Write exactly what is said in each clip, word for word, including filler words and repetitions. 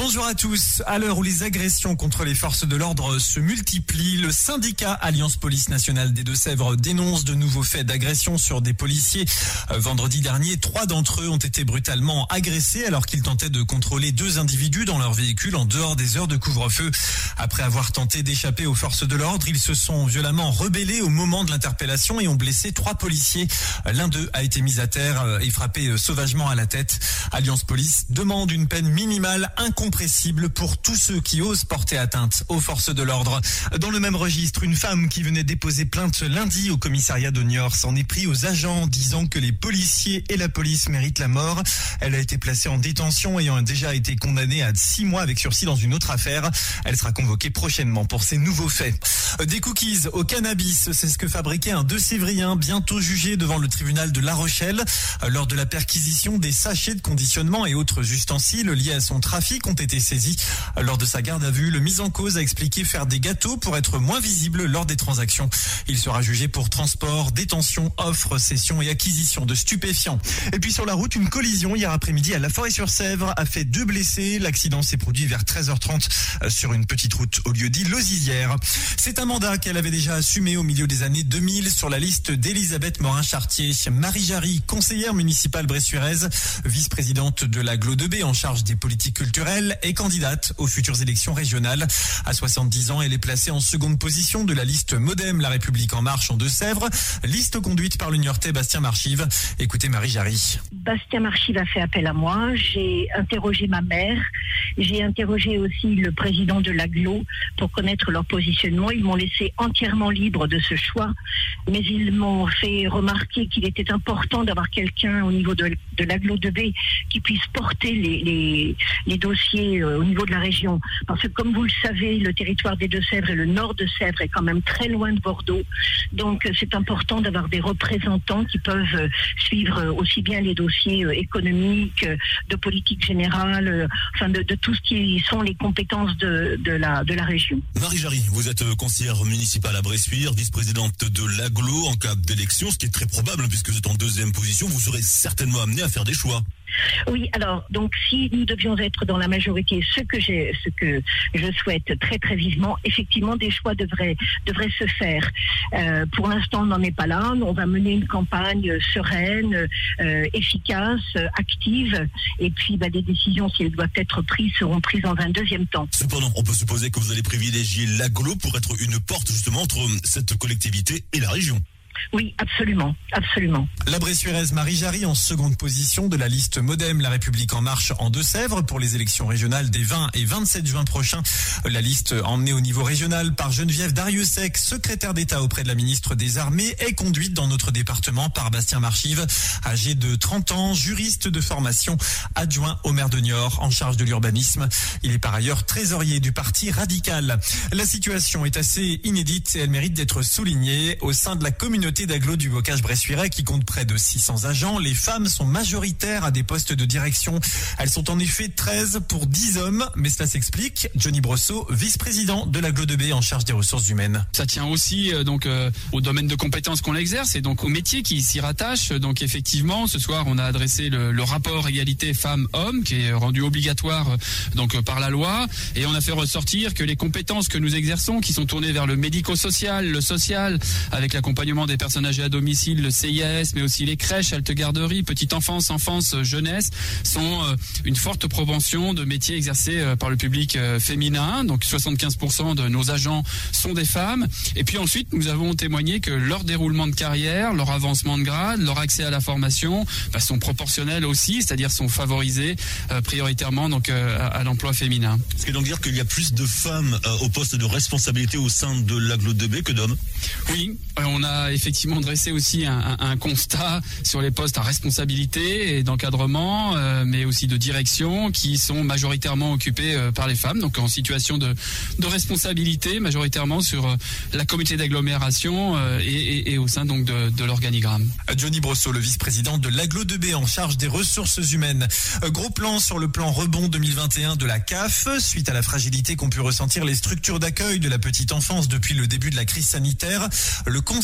Bonjour à tous. À l'heure où les agressions contre les forces de l'ordre se multiplient, le syndicat Alliance Police Nationale des Deux-Sèvres dénonce de nouveaux faits d'agression sur des policiers. Vendredi dernier, trois d'entre eux ont été brutalement agressés alors qu'ils tentaient de contrôler deux individus dans leur véhicule en dehors des heures de couvre-feu. Après avoir tenté d'échapper aux forces de l'ordre, ils se sont violemment rebellés au moment de l'interpellation et ont blessé trois policiers. L'un d'eux a été mis à terre et frappé sauvagement à la tête. Alliance Police demande une peine minimale incompressible pour tous ceux qui osent porter atteinte aux forces de l'ordre. Dans le même registre, une femme qui venait déposer plainte lundi au commissariat de Niort s'en est pris aux agents, disant que les policiers et la police méritent la mort. Elle a été placée en détention, ayant déjà été condamnée à six mois avec sursis dans une autre affaire. Elle sera convoquée prochainement pour ces nouveaux faits. Des cookies au cannabis, c'est ce que fabriquait un Deux-Sévrien, bientôt jugé devant le tribunal de La Rochelle. Lors de la perquisition, des sachets de conditionnement et autres ustensiles liés à son trafic ont été saisis. Lors de sa garde à vue, le mis en cause a expliqué faire des gâteaux pour être moins visible lors des transactions. Il sera jugé pour transport, détention, offre, cession et acquisition de stupéfiants. Et puis sur la route, une collision hier après-midi à La Forêt-sur-Sèvre a fait deux blessés. L'accident s'est produit vers treize heures trente sur une petite route au lieu-dit Lozisière. C'est un mandat qu'elle avait déjà assumé au milieu des années deux mille sur la liste d'Elisabeth Morin-Chartier. Marie Jarry, conseillère municipale bressuiraise, vice-présidente de l'agglo deux B en charge des politiques culturelles et candidate aux futures élections régionales. À soixante-dix ans, elle est placée en seconde position de la liste Modem La République en marche en Deux-Sèvres, liste conduite par le Niortais Bastien Marchive. Écoutez Marie Jarry. Bastien Marchive a fait appel à moi, j'ai interrogé ma mère, j'ai interrogé aussi le président de l'agglo pour connaître leur positionnement. Ils m'ont laissé entièrement libre de ce choix, mais ils m'ont fait remarquer qu'il était important d'avoir quelqu'un au niveau de, de l'agglo deux B qui puisse porter les, les, les dossiers euh, au niveau de la région. Parce que comme vous le savez, le territoire des Deux-Sèvres et le nord de Sèvres est quand même très loin de Bordeaux. Donc c'est important d'avoir des représentants qui peuvent euh, suivre euh, aussi bien les dossiers euh, économiques, euh, de politique générale, euh, enfin de, de tout ce qui sont les compétences de, de, la, de la région. Marie Jarry, vous êtes conseillère municipale à Bressuire, vice-présidente de l'agglo en cas d'élection, ce qui est très probable puisque vous êtes en deuxième position, vous serez certainement amené à faire des choix. Oui, alors donc si nous devions être dans la majorité, ce que j'ai, ce que je souhaite très très vivement, effectivement des choix devraient devraient se faire. Euh, pour l'instant, on n'en est pas là. On va mener une campagne sereine, euh, efficace, active, et puis bah, des décisions, si elles doivent être prises, seront prises dans un deuxième temps. Cependant, on peut supposer que vous allez privilégier l'agglo pour être une porte justement entre cette collectivité et la région. Oui, absolument, absolument. La Bressuiraise Marie Jarry en seconde position de la liste Modem La République en marche en Deux-Sèvres pour les élections régionales des vingt et vingt-sept juin prochains. La liste emmenée au niveau régional par Geneviève Dariussec, secrétaire d'État auprès de la ministre des Armées, est conduite dans notre département par Bastien Marchive, âgé de trente ans, juriste de formation, adjoint au maire de Niort en charge de l'urbanisme. Il est par ailleurs trésorier du parti radical. La situation est assez inédite et elle mérite d'être soulignée. Au sein de la communauté d'agglo du bocage bressuirais qui compte près de six cents agents, les femmes sont majoritaires à des postes de direction. Elles sont en effet treize pour dix hommes, mais cela s'explique. Johnny Brosseau, vice-président de l'agglo deux B en charge des ressources humaines. Ça tient aussi euh, donc euh, au domaine de compétences qu'on exerce et donc au métier qui s'y rattache. Donc effectivement, ce soir, on a adressé le, le rapport égalité femmes-hommes qui est rendu obligatoire euh, donc euh, par la loi, et on a fait ressortir que les compétences que nous exerçons, qui sont tournées vers le médico-social, le social, avec l'accompagnement des personnes âgées à domicile, le C I A S, mais aussi les crèches, halte-garderie, petite enfance, enfance, jeunesse, sont euh, une forte propension de métiers exercés euh, par le public euh, féminin. Donc soixante-quinze pour cent de nos agents sont des femmes. Et puis ensuite, nous avons témoigné que leur déroulement de carrière, leur avancement de grade, leur accès à la formation bah, sont proportionnels aussi, c'est-à-dire sont favorisés euh, prioritairement donc euh, à, à l'emploi féminin. Ce qui veut donc dire qu'il y a plus de femmes euh, au poste de responsabilité au sein de l'agglo deux B que d'hommes. Oui, euh, on a effectivement dressé aussi un, un, un constat sur les postes à responsabilité et d'encadrement, euh, mais aussi de direction, qui sont majoritairement occupés euh, par les femmes, donc en situation de, de responsabilité, majoritairement sur euh, la communauté d'agglomération euh, et, et, et au sein donc de, de l'organigramme. Johnny Brosseau, le vice-président de l'agglo deux B en charge des ressources humaines. Gros plan sur le plan rebond deux mille vingt et un de la C A F, suite à la fragilité qu'ont pu ressentir les structures d'accueil de la petite enfance depuis le début de la crise sanitaire. Le conseil d'administration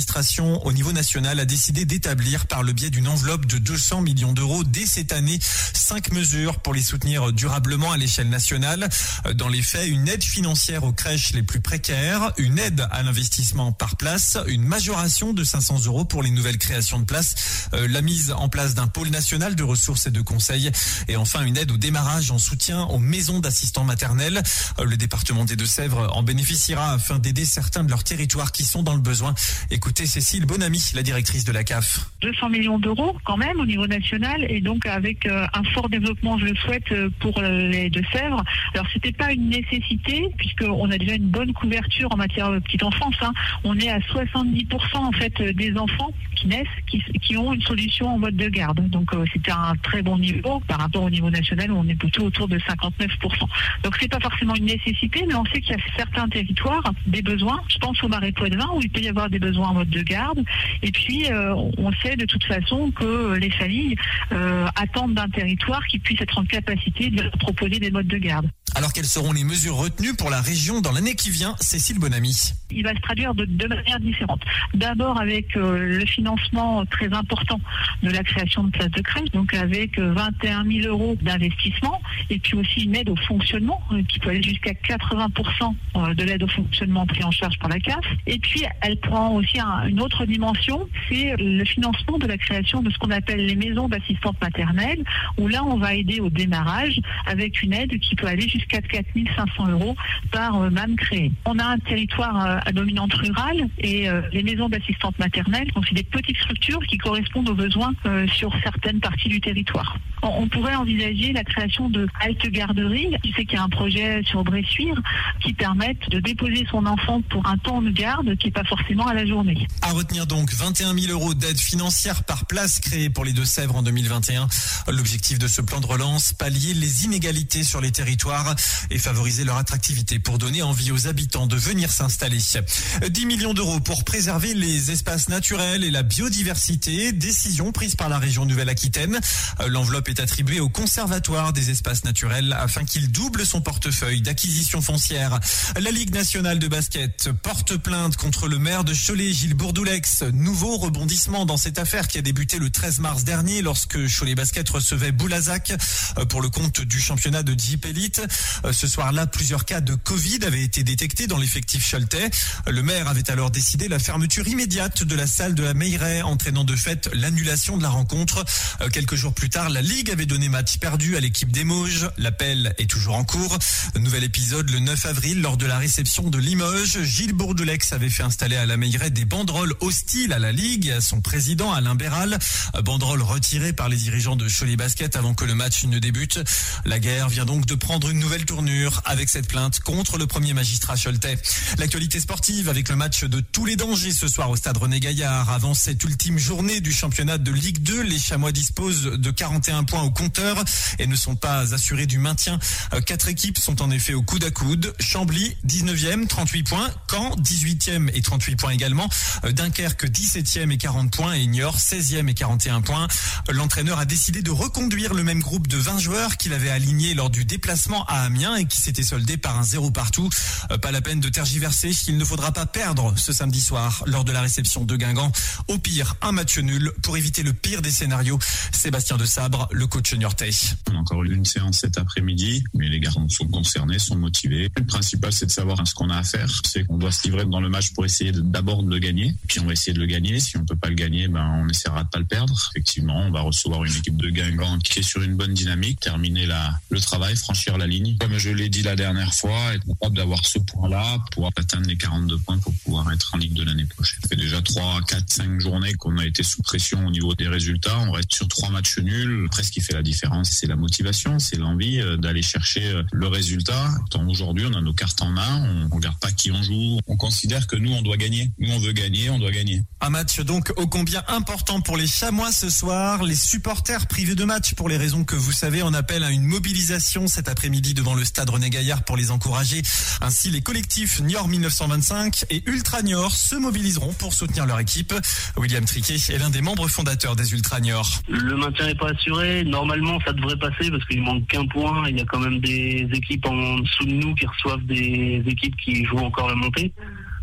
l'administration au niveau national a décidé d'établir par le biais d'une enveloppe de deux cents millions d'euros dès cette année cinq mesures pour les soutenir durablement à l'échelle nationale. Dans les faits, une aide financière aux crèches les plus précaires, une aide à l'investissement par place, une majoration de cinq cents euros pour les nouvelles créations de places, euh, la mise en place d'un pôle national de ressources et de conseils et enfin une aide au démarrage en soutien aux maisons d'assistants maternels. Euh, le département des Deux-Sèvres en bénéficiera afin d'aider certains de leurs territoires qui sont dans le besoin. Écoutez Cécile Bonamy, la directrice de la C A F. deux cents millions d'euros quand même au niveau national et donc avec euh, un fort développement, je le souhaite, euh, pour euh, les Deux-Sèvres. Alors c'était pas une nécessité puisqu'on a déjà une bonne couverture en matière de petite enfance. Hein. On est à soixante-dix pour cent en fait des enfants qui naissent qui, qui ont une solution en mode de garde. Donc euh, c'était un très bon niveau par rapport au niveau national où on est plutôt autour de cinquante-neuf pour cent. Donc c'est pas forcément une nécessité, mais on sait qu'il y a certains territoires des besoins. Je pense au Marais Poitevin où il peut y avoir des besoins en mode de garde. Et puis euh, on sait de toute façon que les familles euh, attendent d'un territoire qui puisse être en capacité de leur proposer des modes de garde. Alors quelles seront les mesures retenues pour la région dans l'année qui vient? Cécile Bonamy. Il va se traduire de deux manières différentes. D'abord avec euh, le financement très important de la création de places de crèche, donc avec euh, vingt et un mille euros d'investissement et puis aussi une aide au fonctionnement euh, qui peut aller jusqu'à quatre-vingts pour cent euh, de l'aide au fonctionnement pris en charge par la C A F. Et puis elle prend aussi un, une autre dimension, c'est le financement de la création de ce qu'on appelle les maisons d'assistantes maternelles, où là on va aider au démarrage avec une aide qui peut aller jusqu'à quatre mille cinq cents euros par euh, M A M créé. On a un territoire euh, à dominante rurale et euh, les maisons d'assistantes maternelles, donc c'est des petites structures qui correspondent aux besoins euh, sur certaines parties du territoire. On, on pourrait envisager la création de haltes garderies. Je sais qu'il y a un projet sur Bressuire qui permettent de déposer son enfant pour un temps de garde qui n'est pas forcément à la journée. À retenir donc vingt et un mille euros d'aide financière par place créée pour les Deux-Sèvres en deux mille vingt et un. L'objectif de ce plan de relance, pallier les inégalités sur les territoires et favoriser leur attractivité pour donner envie aux habitants de venir s'installer. dix millions d'euros pour préserver les espaces naturels et la biodiversité, décision prise par la région Nouvelle-Aquitaine. L'enveloppe est attribuée au Conservatoire des espaces naturels afin qu'il double son portefeuille d'acquisition foncière. La Ligue nationale de basket porte plainte contre le maire de Cholet, Gilles Bourdoulex. Nouveau rebondissement dans cette affaire qui a débuté le treize mars dernier lorsque Cholet Basket recevait Boulazac pour le compte du championnat de Jeep Elite. Ce soir-là, plusieurs cas de Covid avaient été détectés dans l'effectif choletais. Le maire avait alors décidé la fermeture immédiate de la salle de la Meilleray, entraînant de fait l'annulation de la rencontre. Quelques jours plus tard, la Ligue avait donné match perdu à l'équipe des Mauges. L'appel est toujours en cours. Nouvel épisode le neuf avril, lors de la réception de Limoges. Gilles Bourdoulex avait fait installer à la Meilleray des banderoles hostiles à la Ligue et à son président Alain Béral. Banderoles retirées par les dirigeants de Cholet Basket avant que le match ne débute. La guerre vient donc de prendre une nouvelle tournure avec cette plainte contre le premier magistrat choletais. L'actualité sportive avec le match de tous les dangers ce soir au stade René Gaillard. Avant cette ultime journée du championnat de Ligue deux, les Chamois disposent de quarante et un points au compteur et ne sont pas assurés du maintien. Quatre équipes sont en effet au coude à coude. Chambly, dix-neuvième, trente-huit points. Caen, dix-huitième et trente-huit points également. Dunkerque, dix-septième et quarante points. Et Niort, seizième et quarante et un points. L'entraîneur a décidé de reconduire le même groupe de vingt joueurs qu'il avait aligné lors du déplacement à Amiens et qui s'était soldé par un zéro partout. Pas la peine de tergiverser, il ne faudra pas perdre ce samedi soir lors de la réception de Guingamp. Au pire, un match nul pour éviter le pire des scénarios. Sébastien de Sabre, le coach niortais. On a encore eu une séance cet après-midi, mais les garçons sont concernés, sont motivés. Le principal, c'est de savoir ce qu'on a à faire. C'est qu'on doit se livrer dans le match pour essayer de, d'abord de le gagner. Puis on va essayer de le gagner. Si on peut pas le gagner, ben on essaiera de pas le perdre. Effectivement, on va recevoir une équipe de Guingamp qui est sur une bonne dynamique, terminer la, le travail, franchir la ligne. Comme je l'ai dit la dernière fois, être capable d'avoir ce point-là pour atteindre les quarante-deux points pour pouvoir être en Ligue de l'année prochaine. Ça fait déjà trois, quatre, cinq journées qu'on a été sous pression au niveau des résultats. On reste sur trois matchs nuls. Après, ce qui fait la différence, c'est la motivation, c'est l'envie d'aller chercher le résultat. Tant aujourd'hui, on a nos cartes en main, on regarde pas qui on joue. On considère que nous, on doit gagner. Nous, on veut gagner, on doit gagner. Un match donc ô combien important pour les Chamois ce soir. Les supporters privés de match pour les raisons que vous savez en appellent à une mobilisation cet après-midi devant le stade René Gaillard pour les encourager. Ainsi, les collectifs Niort mille neuf cent vingt-cinq et Ultra Niort se mobiliseront pour soutenir leur équipe. William Triquet est l'un des membres fondateurs des Ultra Niort. Le maintien n'est pas assuré. Normalement, ça devrait passer parce qu'il manque qu'un point. Il y a quand même des équipes en dessous de nous qui reçoivent des équipes qui jouent encore la montée.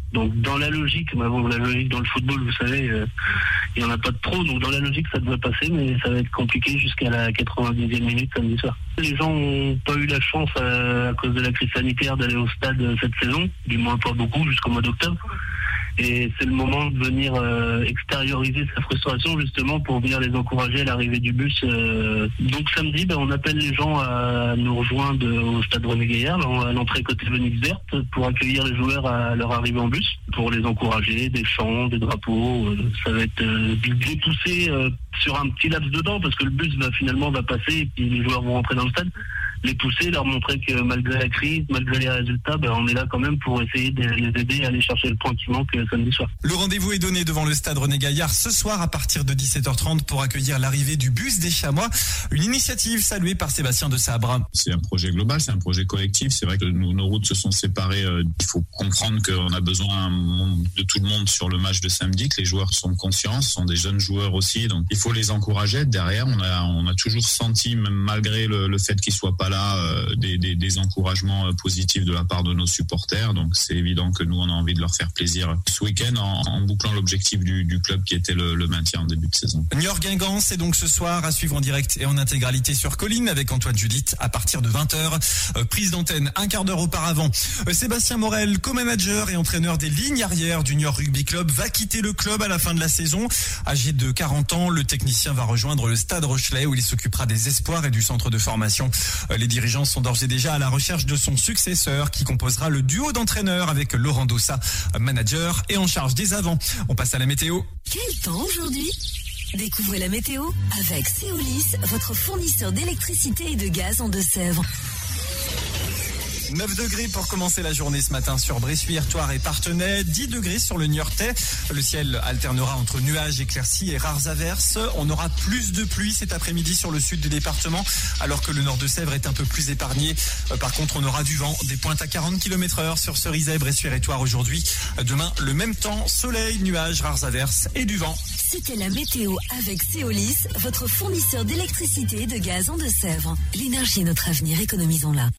Donc dans la logique, bah bon, la logique dans le football, vous savez, euh, il n'y en a pas de trop, donc dans la logique ça devrait passer, mais ça va être compliqué jusqu'à la quatre-vingt-dixième minute samedi soir. Les gens n'ont pas eu la chance à, à cause de la crise sanitaire d'aller au stade cette saison, du moins pas beaucoup, jusqu'au mois d'octobre. Et c'est le moment de venir euh, extérioriser sa frustration justement pour venir les encourager à l'arrivée du bus. Euh. Donc samedi, ben, on appelle les gens à nous rejoindre au stade René Gaillard, à l'entrée côté Venise Verte, pour accueillir les joueurs à leur arrivée en bus, pour les encourager, des chants, des drapeaux. Euh, ça va être euh, dépoussé euh, sur un petit laps de temps parce que le bus va finalement va passer et puis les joueurs vont rentrer dans le stade. Les pousser, leur montrer que malgré la crise, malgré les résultats, ben on est là quand même pour essayer de les aider à aller chercher le point qui manque samedi soir. Le rendez-vous est donné devant le stade René Gaillard ce soir à partir de dix-sept heures trente pour accueillir l'arrivée du bus des Chamois. Une initiative saluée par Sébastien de Sabre. C'est un projet global, c'est un projet collectif. C'est vrai que nous, nos routes se sont séparées. Il faut comprendre qu'on a besoin de tout le monde sur le match de samedi, que les joueurs sont conscients, ce sont des jeunes joueurs aussi. Donc il faut les encourager. Derrière, on a, on a toujours senti, même malgré le, le fait qu'ils soient pas là, euh, des, des, des encouragements positifs de la part de nos supporters. Donc c'est évident que nous, on a envie de leur faire plaisir ce week-end en, en bouclant l'objectif du, du club qui était le, le maintien en début de saison. Niort-Guingamp, c'est donc ce soir à suivre en direct et en intégralité sur Colline avec Antoine Judith à partir de vingt heures. Euh, prise d'antenne un quart d'heure auparavant. Euh, Sébastien Morel, co-manager et entraîneur des lignes arrières du Niort Rugby Club, va quitter le club à la fin de la saison. Âgé de quarante ans, le technicien va rejoindre le Stade Rochelet où il s'occupera des espoirs et du centre de formation. Euh, les dirigeants sont d'ores et déjà à la recherche de son successeur qui composera le duo d'entraîneurs avec Laurent Dossa, manager et en charge des avants. On passe à la météo. Quel temps aujourd'hui ? Découvrez la météo avec Céolis, votre fournisseur d'électricité et de gaz en Deux-Sèvres. neuf degrés pour commencer la journée ce matin sur Bressuire, Thouars et Parthenay. dix degrés sur le Niortais. Le ciel alternera entre nuages, éclaircies et rares averses. On aura plus de pluie cet après-midi sur le sud du département, alors que le nord de Sèvres est un peu plus épargné. Par contre, on aura du vent, des pointes à quarante kilomètres heure sur Cerizay, Bressuire et Thouars aujourd'hui. Demain, le même temps, soleil, nuages, rares averses et du vent. C'était la météo avec Céolis, votre fournisseur d'électricité et de gaz en Deux-Sèvres. L'énergie est notre avenir, économisons-la.